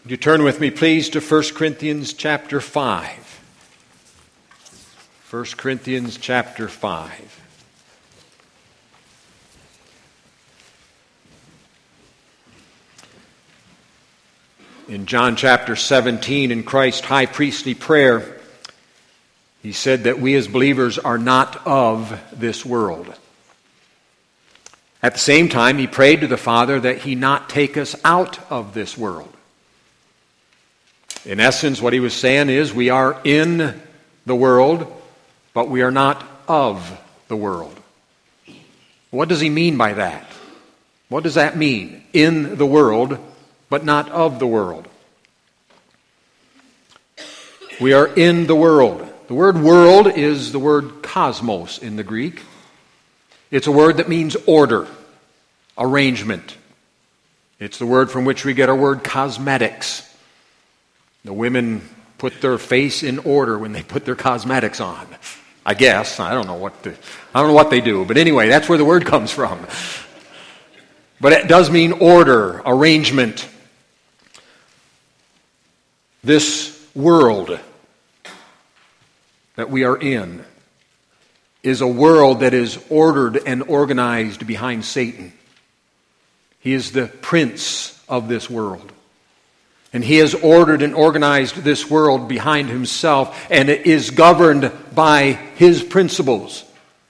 Would you turn with me, please, to 1 Corinthians chapter 5. 1 Corinthians chapter 5. In John chapter 17, in Christ's high priestly prayer, he said that we as believers are not of this world. At the same time, he prayed to the Father that he not take us out of this world. In essence, what he was saying is we are in the world, but we are not of the world. What does he mean by that? What does that mean? In the world, but not of the world. We are in the world. The word world is the word cosmos in the Greek. It's a word that means order, arrangement. It's the word from which we get our word cosmetics. The women put their face in order when they put their cosmetics on. I guess. I don't know what they do. But anyway, that's where the word comes from. But it does mean order, arrangement. This world that we are in is a world that is ordered and organized behind Satan. He is the prince of this world. And he has ordered and organized this world behind himself, and it is governed by his principles.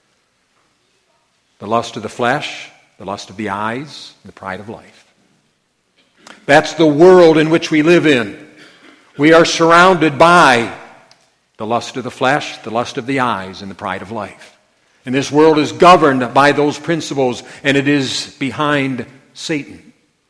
The lust of the flesh, the lust of the eyes, and the pride of life. That's the world in which we live in. We are surrounded by the lust of the flesh, the lust of the eyes, and the pride of life. And this world is governed by those principles, and it is behind Satan.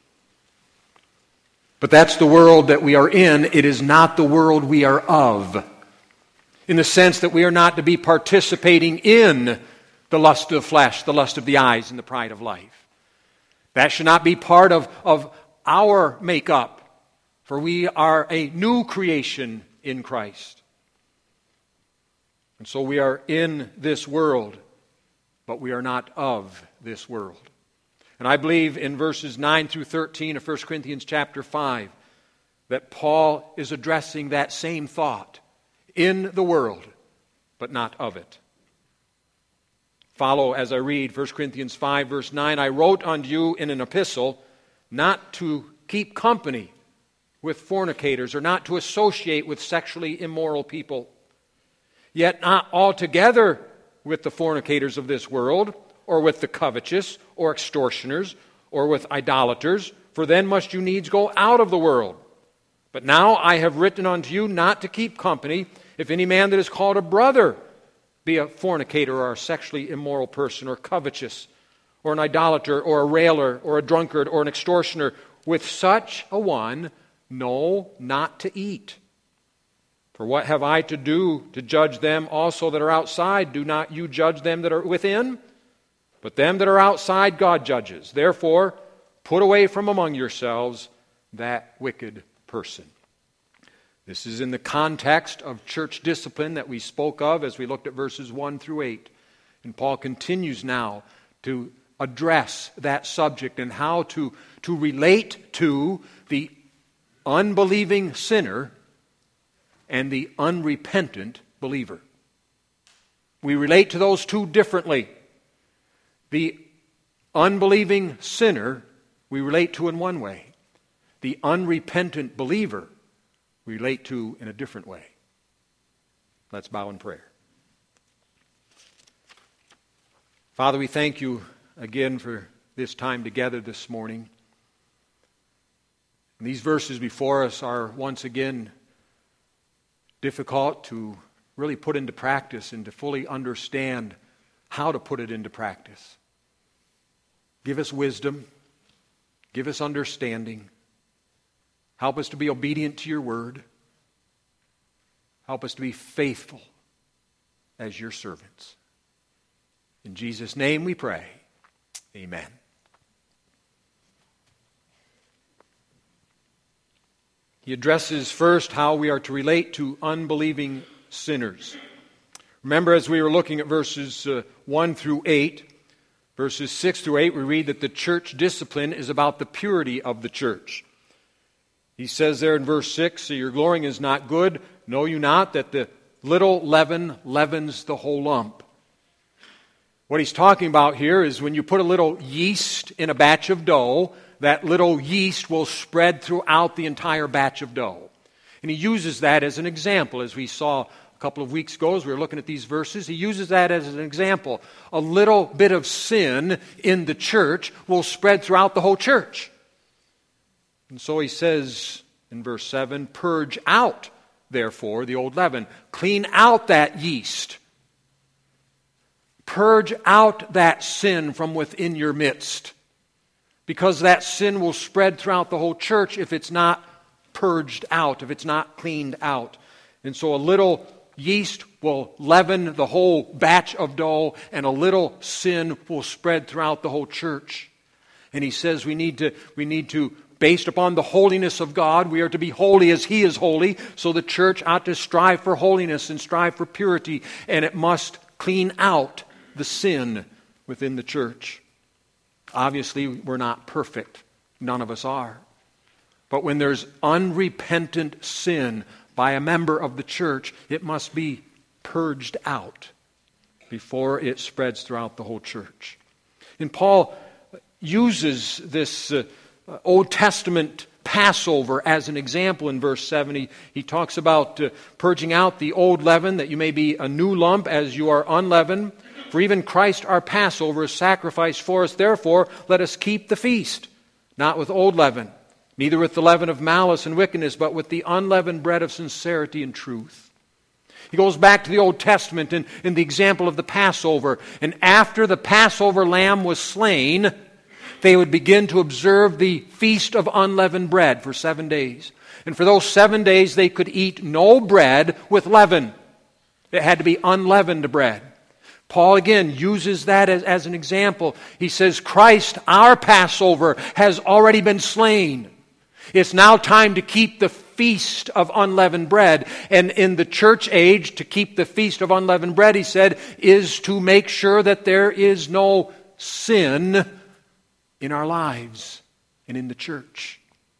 But that's the world that we are in. It is not the world we are of. In the sense that we are not to be participating in the lust of the flesh, the lust of the eyes, and the pride of life. That should not be part of our makeup. For we are a new creation in Christ. And so we are in this world, but we are not of this world. And I believe in verses 9 through 13 of 1 Corinthians chapter 5 that Paul is addressing that same thought. In the world, but not of it. Follow as I read 1 Corinthians 5 verse 9. I wrote unto you in an epistle not to keep company with fornicators or not to associate with sexually immoral people. Yet not altogether with the fornicators of this world, or with the covetous, or extortioners, or with idolaters, for then must you needs go out of the world. But now I have written unto you not to keep company, if any man that is called a brother be a fornicator, or a sexually immoral person, or covetous, or an idolater, or a railer, or a drunkard, or an extortioner. With such a one, no, not to eat. For what have I to do to judge them also that are outside? Do not you judge them that are within? But them that are outside God judges. Therefore, put away from among yourselves that wicked person. This is in the context of church discipline that we spoke of as we looked at verses 1 through 8. And Paul continues now to address that subject and how to relate to the unbelieving sinner and the unrepentant believer. We relate to those two differently. The unbelieving sinner we relate to in one way. The unrepentant believer we relate to in a different way. Let's bow in prayer. Father, we thank you again for this time together this morning. And these verses before us are once again difficult to really put into practice and to fully understand how to put it into practice. Give us wisdom. Give us understanding. Help us to be obedient to your word. Help us to be faithful as your servants. In Jesus' name we pray. Amen. He addresses first how we are to relate to unbelieving sinners. Remember, as we were looking at verses 1 through 8, verses 6 through 8, we read that the church discipline is about the purity of the church. He says there in verse 6, so your glorying is not good. Know you not that the little leaven leavens the whole lump? What he's talking about here is when you put a little yeast in a batch of dough, that little yeast will spread throughout the entire batch of dough. And he uses that as an example, as we saw a couple of weeks ago as we were looking at these verses. He uses that as an example. A little bit of sin in the church will spread throughout the whole church. And so he says in verse 7, purge out, therefore, the old leaven. Clean out that yeast. Purge out that sin from within your midst. Because that sin will spread throughout the whole church if it's not purged out, if it's not cleaned out. And so a little yeast will leaven the whole batch of dough, and a little sin will spread throughout the whole church. And he says we need to, based upon the holiness of God, we are to be holy as He is holy, so the church ought to strive for holiness and strive for purity, and it must clean out the sin within the church. Obviously, we're not perfect. None of us are. But when there's unrepentant sin by a member of the church, it must be purged out before it spreads throughout the whole church. And Paul uses this Old Testament Passover as an example in verse 7. He talks about purging out the old leaven, that you may be a new lump as you are unleavened. For even Christ our Passover is sacrificed for us. Therefore, let us keep the feast, not with old leaven, neither with the leaven of malice and wickedness, but with the unleavened bread of sincerity and truth. He goes back to the Old Testament in the example of the Passover. And after the Passover lamb was slain, they would begin to observe the Feast of Unleavened Bread for 7 days. And for those 7 days, they could eat no bread with leaven. It had to be unleavened bread. Paul again uses that as an example. He says, Christ, our Passover, has already been slain. It's now time to keep the Feast of Unleavened Bread. And in the church age, to keep the Feast of Unleavened Bread, he said, is to make sure that there is no sin in our lives and in the church.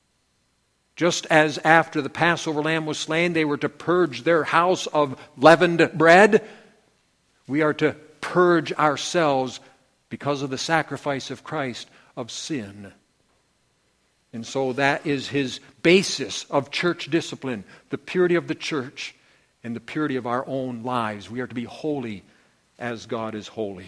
Just as after the Passover lamb was slain, they were to purge their house of leavened bread, we are to purge ourselves, because of the sacrifice of Christ, of sin. And so that is his basis of church discipline, the purity of the church and the purity of our own lives. We are to be holy as God is holy.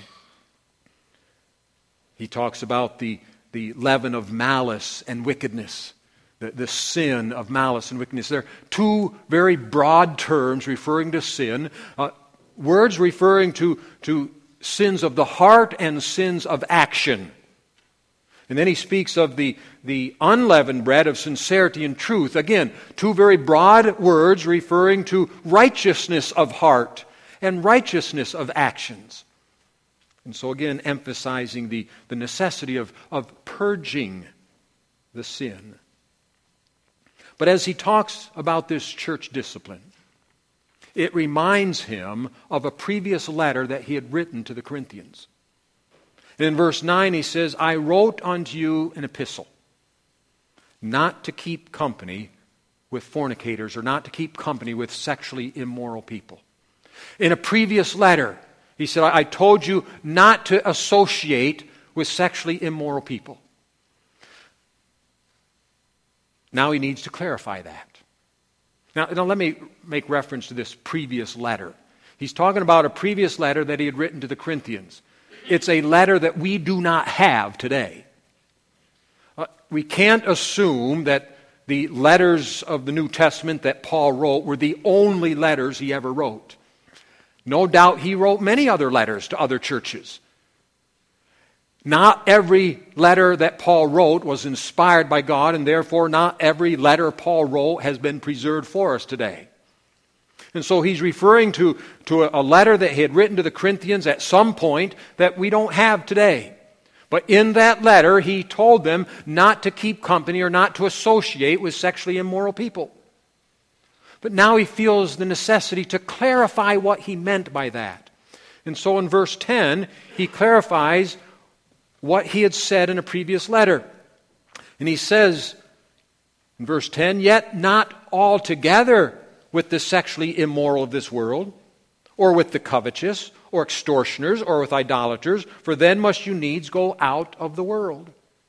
He talks about the leaven of malice and wickedness, the sin of malice and wickedness. There are two very broad terms referring to sin. Words referring to sins of the heart and sins of action. And then he speaks of the unleavened bread of sincerity and truth. Again, two very broad words referring to righteousness of heart and righteousness of actions. And so again, emphasizing the necessity of purging the sin. But as he talks about this church discipline, it reminds him of a previous letter that he had written to the Corinthians. And in verse 9 he says, I wrote unto you an epistle, not to keep company with fornicators, or not to keep company with sexually immoral people. In a previous letter, he said, I told you not to associate with sexually immoral people. Now he needs to clarify that. Now let me make reference to this previous letter. He's talking about a previous letter that he had written to the Corinthians. It's a letter that we do not have today. We can't assume that the letters of the New Testament that Paul wrote were the only letters he ever wrote. No doubt he wrote many other letters to other churches. Not every letter that Paul wrote was inspired by God, and therefore not every letter Paul wrote has been preserved for us today. And so he's referring to a letter that he had written to the Corinthians at some point that we don't have today. But in that letter, he told them not to keep company or not to associate with sexually immoral people. But now he feels the necessity to clarify what he meant by that. And so in verse 10, he clarifies what he had said in a previous letter. And he says, In verse 10, yet not altogether with the sexually immoral of this world, or with the covetous, or extortioners, or with idolaters, for then must you needs go out of the world.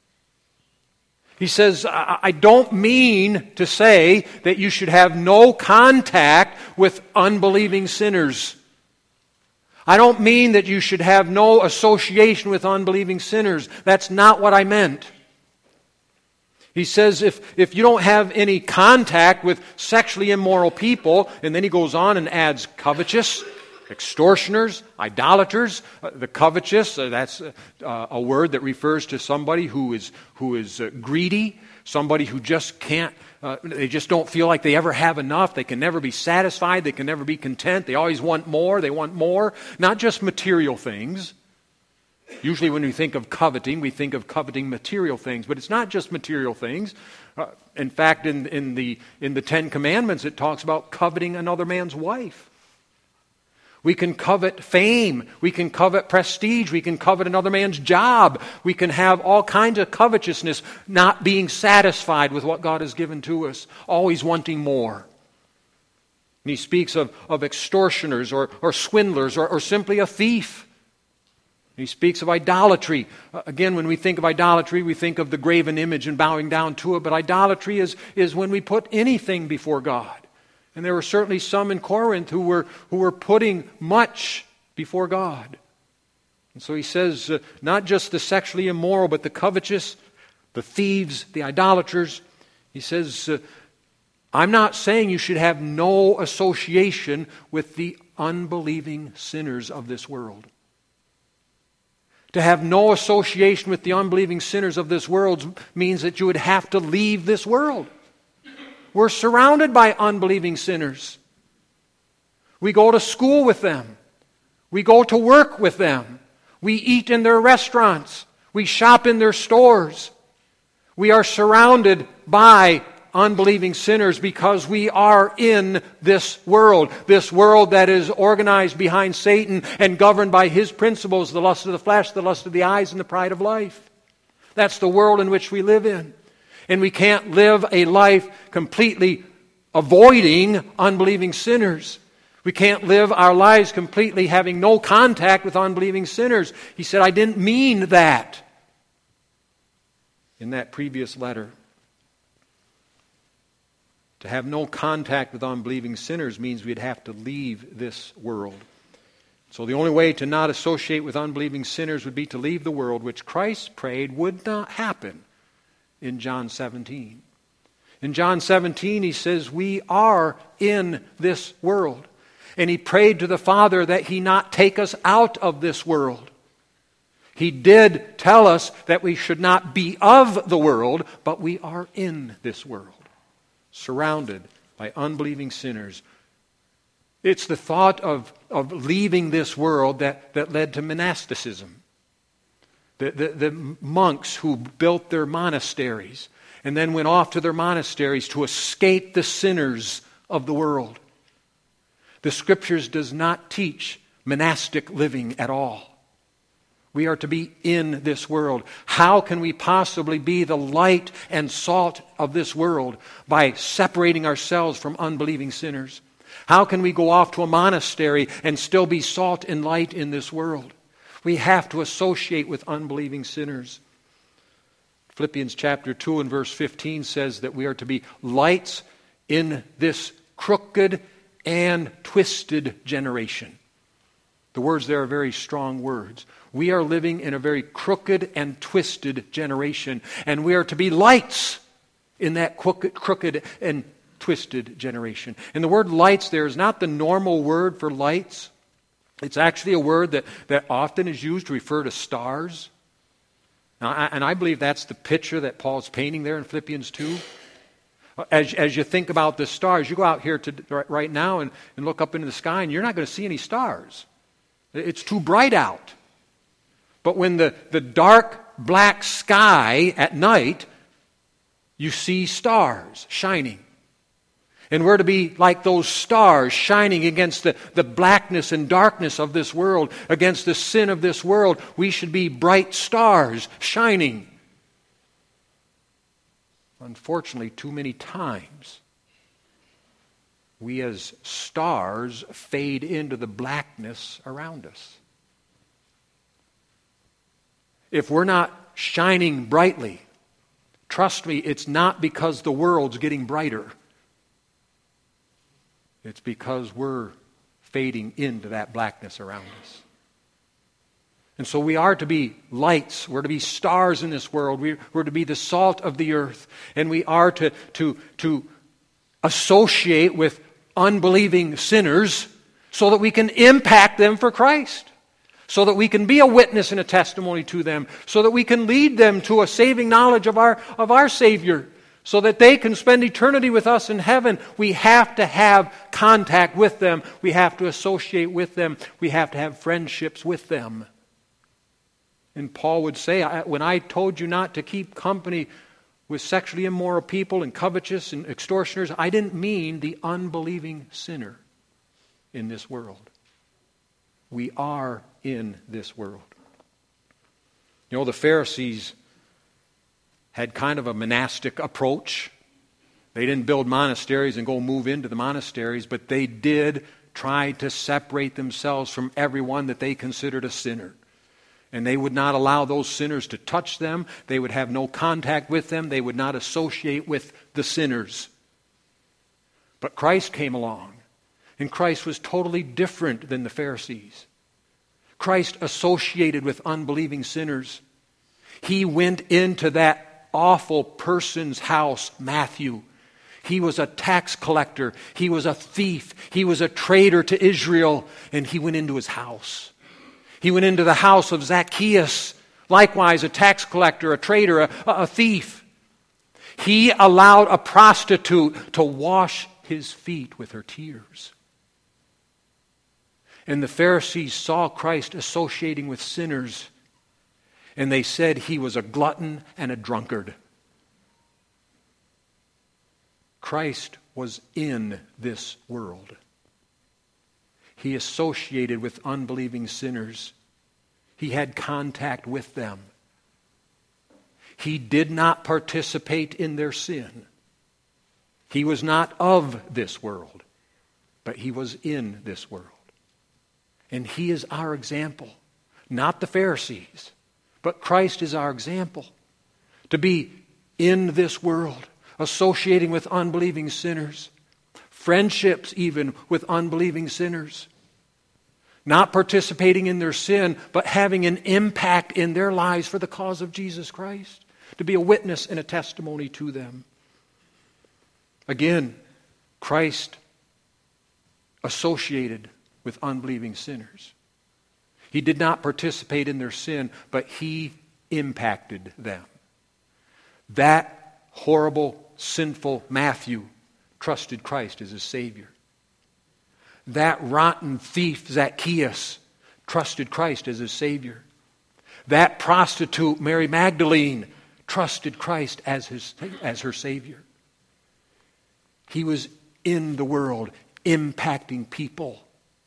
He says, I don't mean to say that you should have no contact with unbelieving sinners. I don't mean that you should have no association with unbelieving sinners. That's not what I meant. He says if you don't have any contact with sexually immoral people, and then he goes on and adds covetous, extortioners, idolaters. The covetous, that's a word that refers to somebody who is greedy, somebody who just can't, they just don't feel like they ever have enough. They can never be satisfied. They can never be content. They always want more. They want more. Not just material things. Usually when we think of coveting, we think of coveting material things, but it's not just material things. In fact, in the Ten Commandments, it talks about coveting another man's wife. We can covet fame. We can covet prestige. We can covet another man's job. We can have all kinds of covetousness, not being satisfied with what God has given to us, always wanting more. And he speaks of extortioners or swindlers or simply a thief. He speaks of idolatry. Again, when we think of idolatry, we think of the graven image and bowing down to it. But idolatry is when we put anything before God. And there were certainly some in Corinth who were putting much before God. And so he says, not just the sexually immoral, but the covetous, the thieves, the idolaters. He says, I'm not saying you should have no association with the unbelieving sinners of this world. To have no association with the unbelieving sinners of this world means that you would have to leave this world. We're surrounded by unbelieving sinners. We go to school with them. We go to work with them. We eat in their restaurants. We shop in their stores. We are surrounded by unbelieving sinners because we are in this world that is organized behind Satan and governed by his principles, the lust of the flesh, the lust of the eyes, and the pride of life. That's the world in which we live in. And we can't live a life completely avoiding unbelieving sinners. We can't live our lives completely having no contact with unbelieving sinners. He said, I didn't mean that in that previous letter. To have no contact with unbelieving sinners means we'd have to leave this world. So the only way to not associate with unbelieving sinners would be to leave the world, which Christ prayed would not happen in John 17. In John 17, he says, we are in this world. And he prayed to the Father that he not take us out of this world. He did tell us that we should not be of the world, but we are in this world, surrounded by unbelieving sinners. It's the thought of leaving this world that led to monasticism. The monks who built their monasteries and then went off to their monasteries to escape the sinners of the world. The Scriptures does not teach monastic living at all. We are to be in this world. How can we possibly be the light and salt of this world by separating ourselves from unbelieving sinners? How can we go off to a monastery and still be salt and light in this world? We have to associate with unbelieving sinners. Philippians chapter 2 and verse 15 says that we are to be lights in this crooked and twisted generation. The words there are very strong words. We are living in a very crooked and twisted generation, and we are to be lights in that crooked and twisted generation. And the word lights there is not the normal word for lights. It's actually a word that often is used to refer to stars. Now, and I believe that's the picture that Paul's painting there in Philippians 2. As you think about the stars, you go out here right now and look up into the sky, and you're not going to see any stars. It's too bright out. But when the dark black sky at night, you see stars shining. And we're to be like those stars shining against the blackness and darkness of this world, against the sin of this world. We should be bright stars shining. unfortunately, too many times, we as stars fade into the blackness around us. If we're not shining brightly, trust me, it's not because the world's getting brighter. It's because we're fading into that blackness around us. And so we are to be lights. We're to be stars in this world. We're to be the salt of the earth. And we are to associate with unbelieving sinners so that we can impact them for Christ. So that we can be a witness and a testimony to them. So that we can lead them to a saving knowledge of our Savior. So that they can spend eternity with us in heaven. We have to have contact with them. We have to associate with them. We have to have friendships with them. And Paul would say, when I told you not to keep company with sexually immoral people and covetous and extortioners, I didn't mean the unbelieving sinner in this world. We are in this world. You know, the Pharisees had kind of a monastic approach. They didn't build monasteries and go move into the monasteries, but they did try to separate themselves from everyone that they considered a sinner. And they would not allow those sinners to touch them. They would have no contact with them. They would not associate with the sinners. But Christ came along, and Christ was totally different than the Pharisees. Christ associated with unbelieving sinners. He went into that awful person's house, Matthew. He was a tax collector. He was a thief. He was a traitor to Israel, and he went into his house. He went into the house of Zacchaeus, likewise a tax collector, a traitor, a thief. He allowed a prostitute to wash his feet with her tears. And the Pharisees saw Christ associating with sinners, and they said he was a glutton and a drunkard. Christ was in this world. He associated with unbelieving sinners. He had contact with them. He did not participate in their sin. He was not of this world, but he was in this world. And he is our example, not the Pharisees, but Christ is our example. To be in this world, associating with unbelieving sinners, friendships even with unbelieving sinners. Not participating in their sin, but having an impact in their lives for the cause of Jesus Christ. To be a witness and a testimony to them. Again, Christ associated with unbelieving sinners. He did not participate in their sin, but he impacted them. That horrible, sinful Matthew trusted Christ as his Savior. That rotten thief Zacchaeus trusted Christ as his Savior. That prostitute Mary Magdalene trusted Christ as her Savior. He was in the world, impacting people.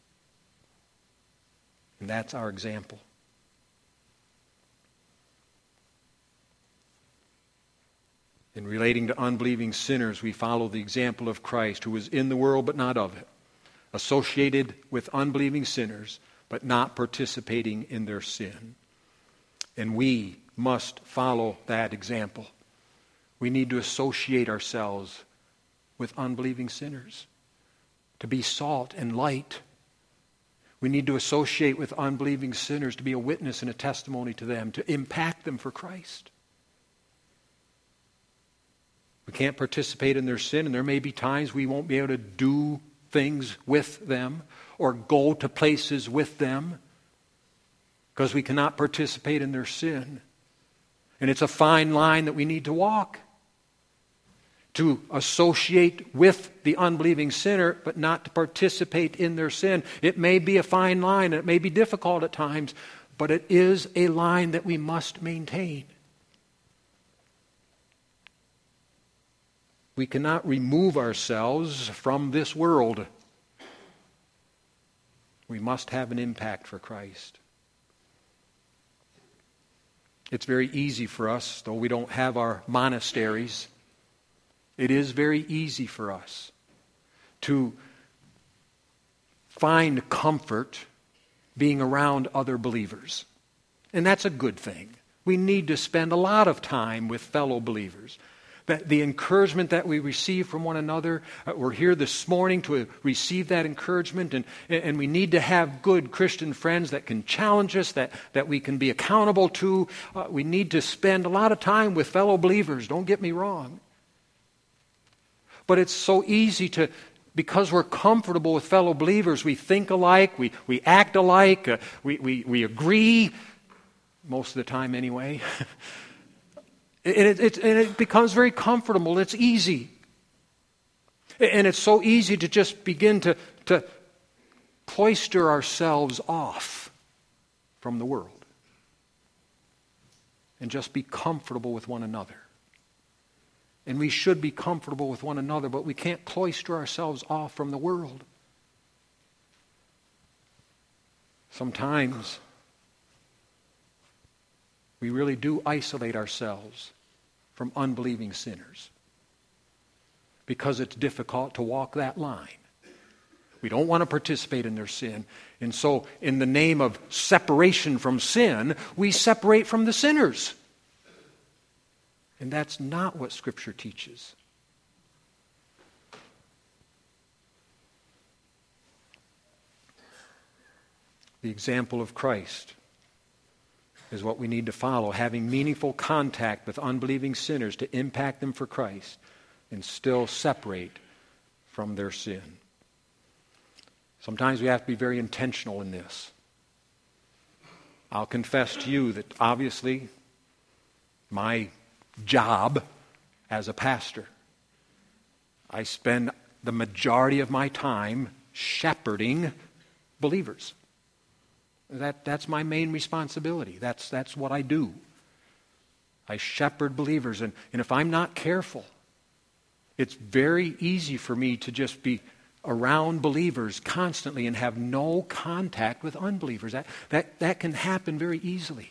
And that's our example. In relating to unbelieving sinners, we follow the example of Christ, who was in the world but not of it. Associated with unbelieving sinners, but not participating in their sin. And we must follow that example. We need to associate ourselves with unbelieving sinners, to be salt and light. We need to associate with unbelieving sinners, to be a witness and a testimony to them, to impact them for Christ. We can't participate in their sin, and there may be times we won't be able to do things with them or go to places with them because we cannot participate in their sin. And it's a fine line that we need to walk. To associate with the unbelieving sinner, but not to participate in their sin. It may be a fine line, and it may be difficult at times, but it is a line that we must maintain. We cannot remove ourselves from this world. We must have an impact for Christ. It's very easy for us, though we don't have our monasteries, It is very easy for us to find comfort being around other believers. And that's a good thing. We need to spend a lot of time with fellow believers. That the encouragement that we receive from one another, we're here this morning to receive that encouragement, and we need to have good Christian friends that can challenge us, that we can be accountable to. We need to spend a lot of time with fellow believers, don't get me wrong. But it's so easy to, because we're comfortable with fellow believers, we think alike, we act alike, we agree, most of the time anyway. And it becomes very comfortable. It's easy. And it's so easy to just begin to cloister ourselves off from the world and just be comfortable with one another. And we should be comfortable with one another, but we can't cloister ourselves off from the world. Sometimes we really do isolate ourselves from unbelieving sinners because it's difficult to walk that line. We don't want to participate in their sin. And so in the name of separation from sin, we separate from the sinners. And that's not what Scripture teaches. The example of Christ is what we need to follow, having meaningful contact with unbelieving sinners to impact them for Christ and still separate from their sin. Sometimes we have to be very intentional in this. I'll confess to you that obviously my job as a pastor, I spend the majority of my time shepherding believers. That's my main responsibility. That's what I do. I shepherd believers. And if I'm not careful, it's very easy for me to just be around believers constantly and have no contact with unbelievers. That can happen very easily.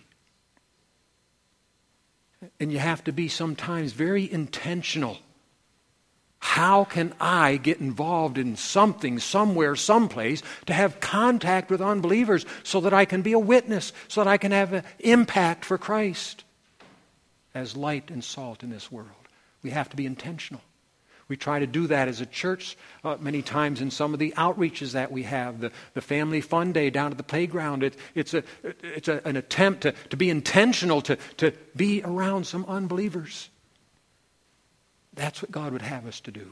And you have to be sometimes very intentional. How can I get involved in something, somewhere, someplace, to have contact with unbelievers so that I can be a witness, so that I can have an impact for Christ as light and salt in this world? We have to be intentional. We try to do that as a church many times in some of the outreaches that we have. The Family Fun Day down at the playground. It's an attempt to be intentional, to be around some unbelievers. That's what God would have us to do. We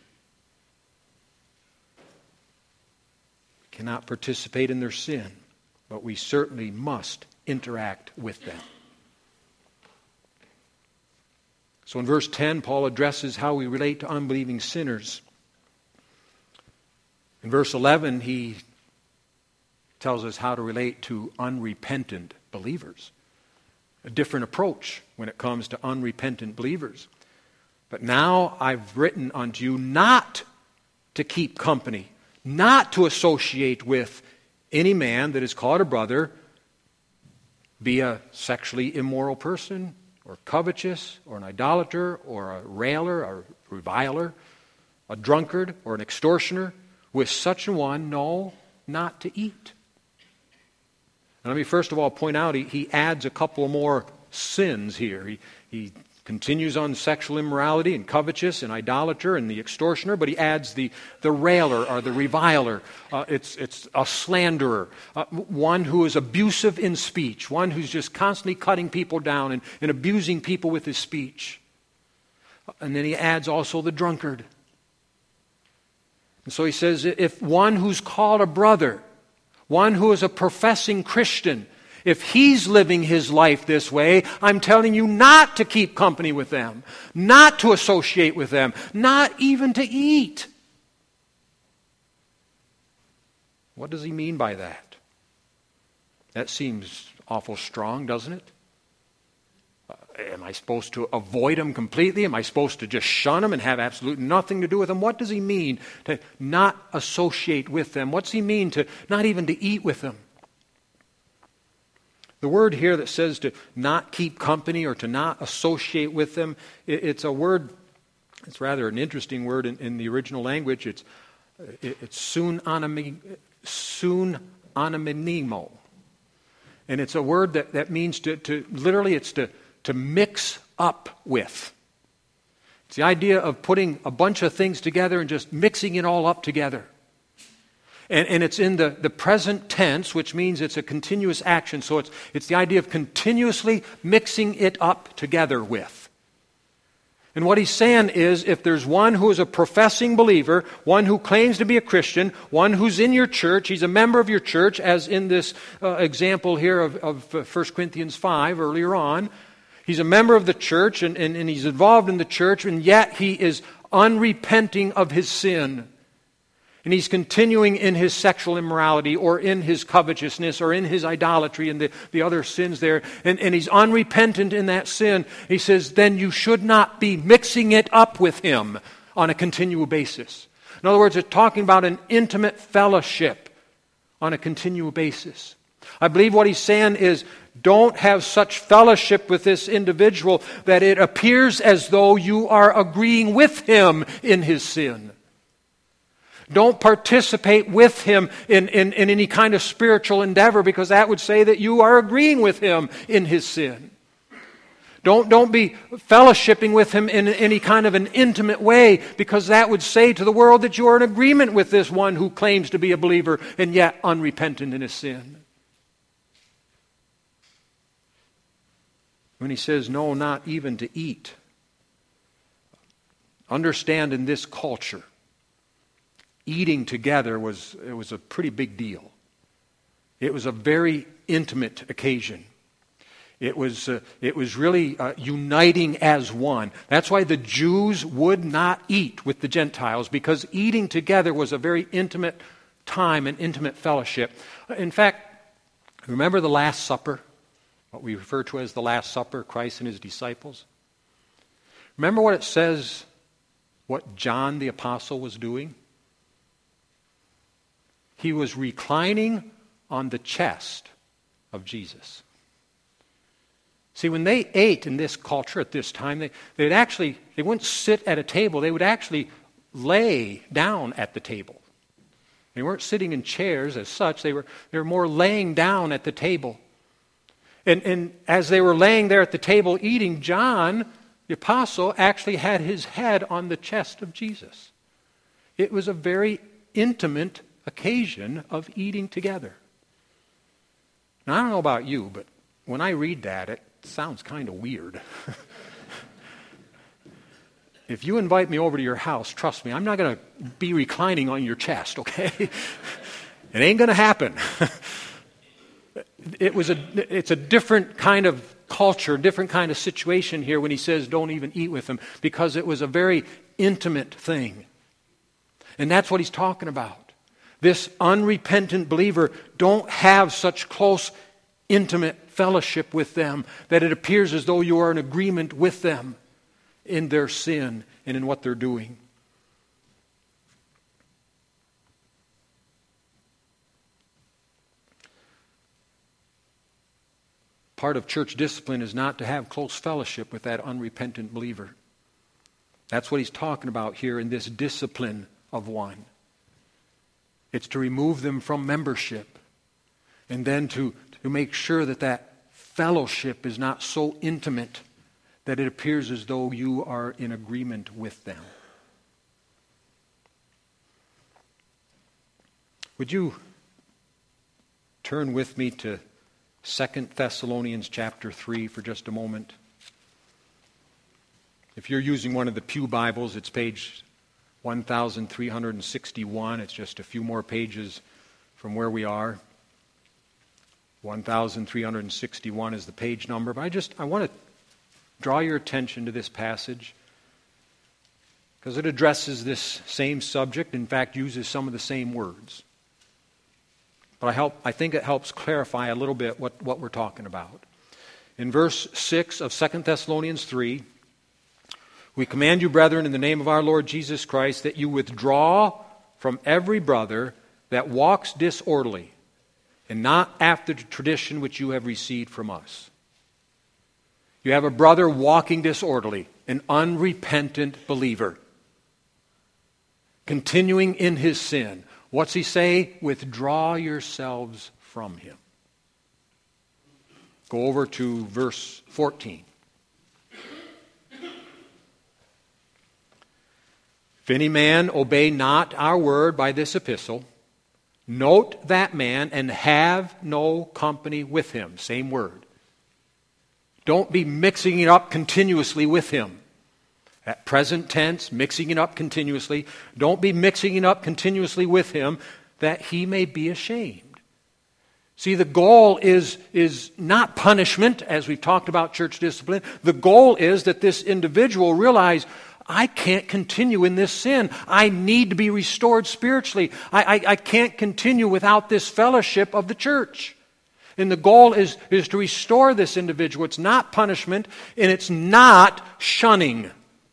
cannot participate in their sin, but we certainly must interact with them. So in verse 10, Paul addresses how we relate to unbelieving sinners. In verse 11, he tells us how to relate to unrepentant believers. A different approach when it comes to unrepentant believers. But now I've written unto you not to keep company, not to associate with any man that is called a brother, be a sexually immoral person, or covetous, or an idolater, or a railer, or a reviler, a drunkard, or an extortioner. With such a one, no, not to eat. Now, let me first of all point out, he adds a couple more sins here. He continues on sexual immorality and covetous and idolater and the extortioner, but he adds the railer or the reviler. It's a slanderer, one who is abusive in speech, one who's just constantly cutting people down and abusing people with his speech. And then he adds also the drunkard. And so he says, if one who's called a brother, one who is a professing Christian, if he's living his life this way, I'm telling you not to keep company with them, not to associate with them, not even to eat. What does he mean by that? That seems awful strong, doesn't it? Am I supposed to avoid them completely? Am I supposed to just shun them and have absolutely nothing to do with them? What does he mean to not associate with them? What's he mean to not even to eat with them? The word here that says to not keep company or to not associate with them, it's a word It's rather an interesting word in the original language. It's sunonymimo. And it's a word that means to literally it's to mix up with. It's the idea of putting a bunch of things together and just mixing it all up together. And it's in the present tense, which means it's a continuous action. So it's the idea of continuously mixing it up together with. And what he's saying is, if there's one who is a professing believer, one who claims to be a Christian, one who's in your church, he's a member of your church, as in this example here of 1 Corinthians 5 earlier on. He's a member of the church and he's involved in the church, and yet he is unrepenting of his sin. And he's continuing in his sexual immorality or in his covetousness or in his idolatry and the other sins there. And he's unrepentant in that sin. He says, then you should not be mixing it up with him on a continual basis. In other words, it's talking about an intimate fellowship on a continual basis. I believe what he's saying is, don't have such fellowship with this individual that it appears as though you are agreeing with him in his sin. Don't participate with him in any kind of spiritual endeavor, because that would say that you are agreeing with him in his sin. Don't be fellowshipping with him in any kind of an intimate way, because that would say to the world that you are in agreement with this one who claims to be a believer and yet unrepentant in his sin. When he says, no, not even to eat, understand in this culture, eating together was a pretty big deal. It was a very intimate occasion. It was really uniting as one. That's why the Jews would not eat with the Gentiles, because eating together was a very intimate time and intimate fellowship. In fact, remember the Last Supper? What we refer to as the Last Supper, Christ and his disciples? Remember what it says, what John the Apostle was doing? He was reclining on the chest of Jesus. See, when they ate in this culture at this time, they wouldn't sit at a table. They would actually lay down at the table. They weren't sitting in chairs as such. They were more laying down at the table. And as they were laying there at the table eating, John, the apostle, actually had his head on the chest of Jesus. It was a very intimate occasion of eating together. Now, I don't know about you, but when I read that, it sounds kind of weird. If you invite me over to your house, trust me, I'm not going to be reclining on your chest, okay? It ain't going to happen. It's a different kind of culture, different kind of situation here when he says don't even eat with them, because it was a very intimate thing. And that's what he's talking about. This unrepentant believer, don't have such close, intimate fellowship with them that it appears as though you are in agreement with them in their sin and in what they're doing. Part of church discipline is not to have close fellowship with that unrepentant believer. That's what he's talking about here in this discipline of one. It's to remove them from membership, and then to make sure that fellowship is not so intimate that it appears as though you are in agreement with them. Would you turn with me to 2 Thessalonians chapter 3 for just a moment? If you're using one of the Pew Bibles, it's page 1361. It's just a few more pages from where we are. 1361 is the page number. But I want to draw your attention to this passage because it addresses this same subject. In fact, uses some of the same words. But I think it helps clarify a little bit what we're talking about. In verse 6 of 2 Thessalonians 3, we command you, brethren, in the name of our Lord Jesus Christ, that you withdraw from every brother that walks disorderly, and not after the tradition which you have received from us. You have a brother walking disorderly, an unrepentant believer, continuing in his sin. What's he say? Withdraw yourselves from him. Go over to verse 14. If any man obey not our word by this epistle, note that man and have no company with him. Same word. Don't be mixing it up continuously with him. At present tense, mixing it up continuously. Don't be mixing it up continuously with him, that he may be ashamed. See, the goal is not punishment, as we've talked about church discipline. The goal is that this individual realize, I can't continue in this sin. I need to be restored spiritually. I can't continue without this fellowship of the church. And the goal is to restore this individual. It's not punishment, and it's not shunning.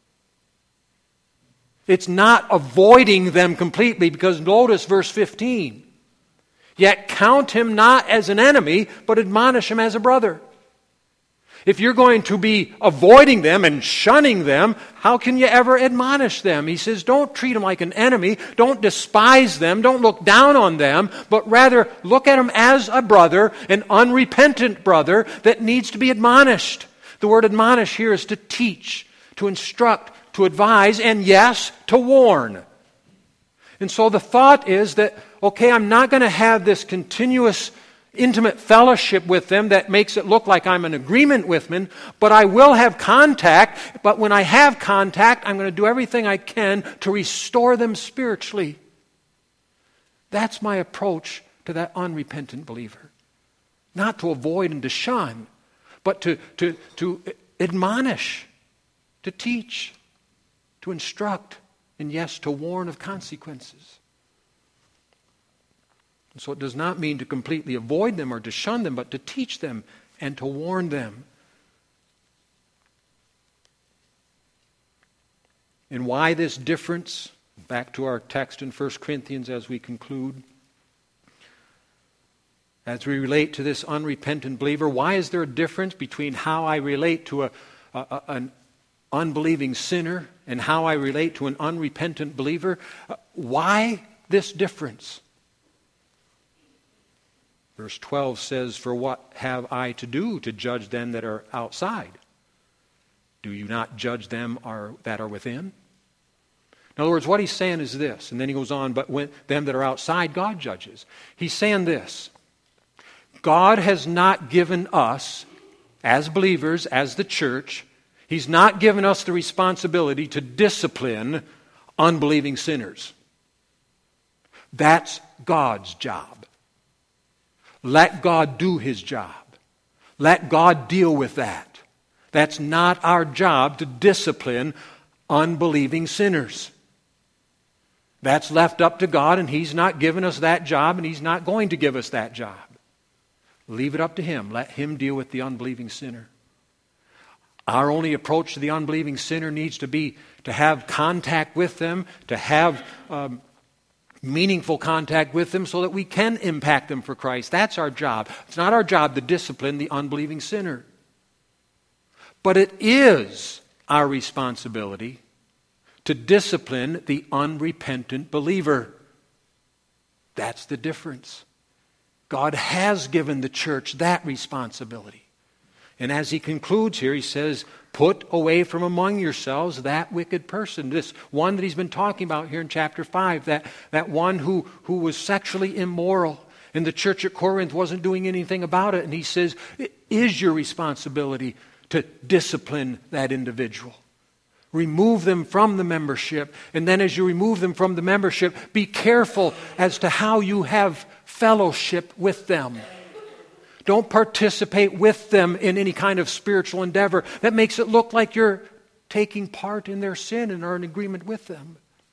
It's not avoiding them completely, because notice verse 15. Yet count him not as an enemy, but admonish him as a brother. If you're going to be avoiding them and shunning them, how can you ever admonish them? He says, don't treat them like an enemy. Don't despise them. Don't look down on them, but rather look at them as a brother, an unrepentant brother that needs to be admonished. The word admonish here is to teach, to instruct, to advise, and yes, to warn. And so the thought is that, okay, I'm not going to have this continuous intimate fellowship with them that makes it look like I'm in agreement with them, but I will have contact. But when I have contact, I'm going to do everything I can to restore them spiritually. That's my approach to that unrepentant believer. Not to avoid and to shun, but to admonish, to teach, to instruct, and yes, to warn of consequences. So it does not mean to completely avoid them or to shun them, but to teach them and to warn them. And why this difference? Back to our text in 1 Corinthians as we conclude. As we relate to this unrepentant believer, why is there a difference between how I relate to an unbelieving sinner and how I relate to an unrepentant believer? Why this difference? Verse 12 says, for what have I to do to judge them that are outside? Do you not judge them that are within? In other words, what he's saying is this, and then he goes on, but when them that are outside, God judges. He's saying this, God has not given us, as believers, as the church, He's not given us the responsibility to discipline unbelieving sinners. That's God's job. Let God do His job. Let God deal with that. That's not our job to discipline unbelieving sinners. That's left up to God, and He's not given us that job, and He's not going to give us that job. Leave it up to Him. Let Him deal with the unbelieving sinner. Our only approach to the unbelieving sinner needs to be to have contact with them, to have meaningful contact with them so that we can impact them for Christ. That's our job. It's not our job to discipline the unbelieving sinner. But it is our responsibility to discipline the unrepentant believer. That's the difference. God has given the church that responsibility. And as he concludes here, he says, put away from among yourselves that wicked person. This one that he's been talking about here in chapter 5, that one who was sexually immoral. And the church at Corinth wasn't doing anything about it. And he says, it is your responsibility to discipline that individual. Remove them from the membership. And then as you remove them from the membership, be careful as to how you have fellowship with them. Don't participate with them in any kind of spiritual endeavor that makes it look like you're taking part in their sin and are in agreement with them.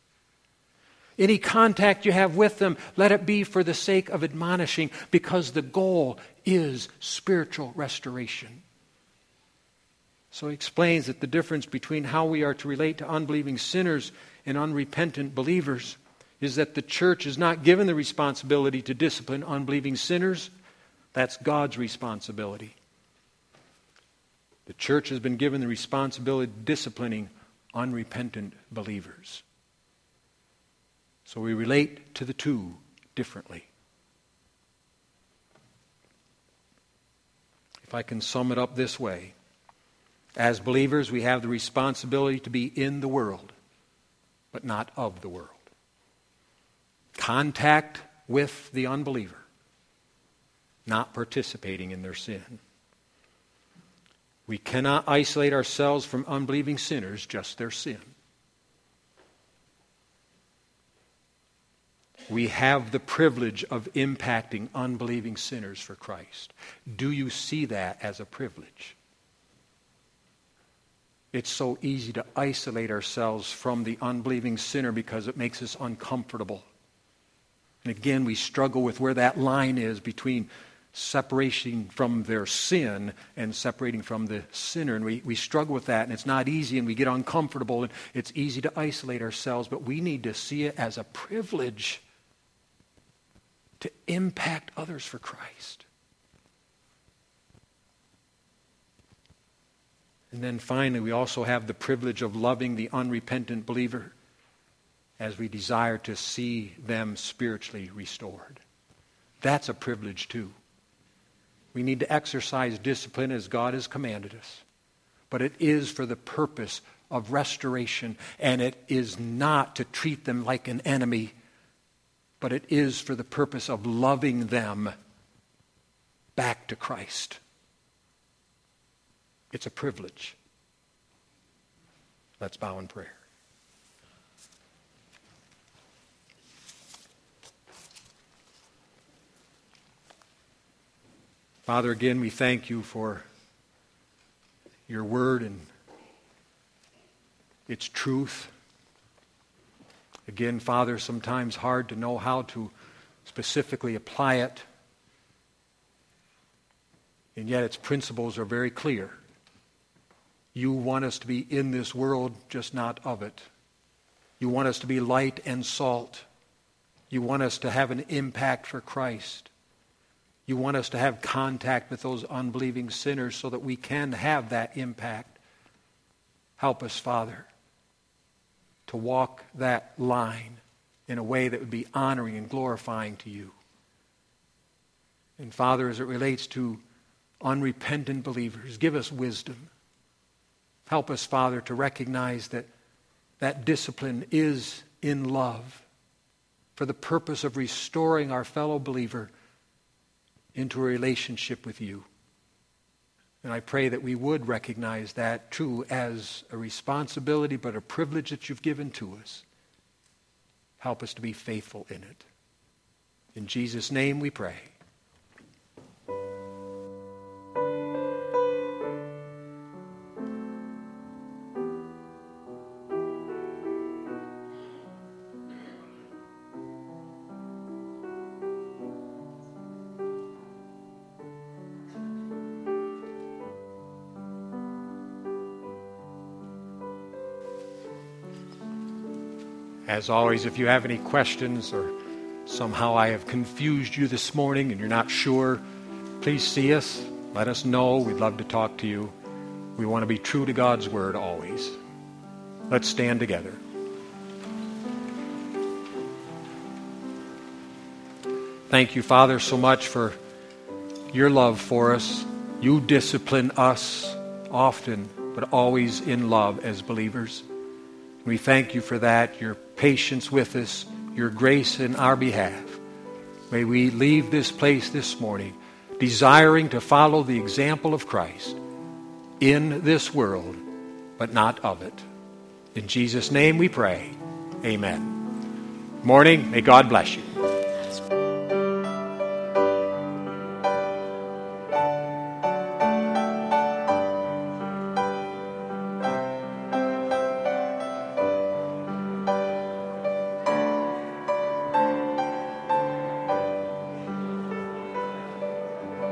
Any contact you have with them, let it be for the sake of admonishing, because the goal is spiritual restoration. So he explains that the difference between how we are to relate to unbelieving sinners and unrepentant believers is that the church is not given the responsibility to discipline unbelieving sinners. That's God's responsibility. The church has been given the responsibility of disciplining unrepentant believers. So we relate to the two differently. If I can sum it up this way, as believers, we have the responsibility to be in the world, but not of the world. Contact with the unbeliever, not participating in their sin. We cannot isolate ourselves from unbelieving sinners, just their sin. We have the privilege of impacting unbelieving sinners for Christ. Do you see that as a privilege? It's so easy to isolate ourselves from the unbelieving sinner because it makes us uncomfortable. And again, we struggle with where that line is between separating from their sin and separating from the sinner. And we struggle with that, and it's not easy, and we get uncomfortable, and it's easy to isolate ourselves, but we need to see it as a privilege to impact others for Christ. And then finally, we also have the privilege of loving the unrepentant believer as we desire to see them spiritually restored. That's a privilege too. We need to exercise discipline as God has commanded us. But it is for the purpose of restoration, and it is not to treat them like an enemy, but it is for the purpose of loving them back to Christ. It's a privilege. Let's bow in prayer. Father, again, we thank you for your word and its truth. Again, Father, sometimes hard to know how to specifically apply it, and yet its principles are very clear. You want us to be in this world, just not of it. You want us to be light and salt. You want us to have an impact for Christ. You want us to have contact with those unbelieving sinners so that we can have that impact. Help us, Father, to walk that line in a way that would be honoring and glorifying to you. And Father, as it relates to unrepentant believers, give us wisdom. Help us, Father, to recognize that that discipline is in love for the purpose of restoring our fellow believer into a relationship with you. And I pray that we would recognize that too as a responsibility, but a privilege that you've given to us. Help us to be faithful in it. In Jesus' name we pray. As always, if you have any questions or somehow I have confused you this morning and you're not sure, please see us. Let us know. We'd love to talk to you. We want to be true to God's word always. Let's stand together. Thank you, Father, so much for your love for us. You discipline us often, but always in love as believers. We thank you for that, your patience with us, your grace in our behalf. May we leave this place this morning desiring to follow the example of Christ in this world, but not of it. In Jesus' name we pray. Amen. Morning. May God bless you.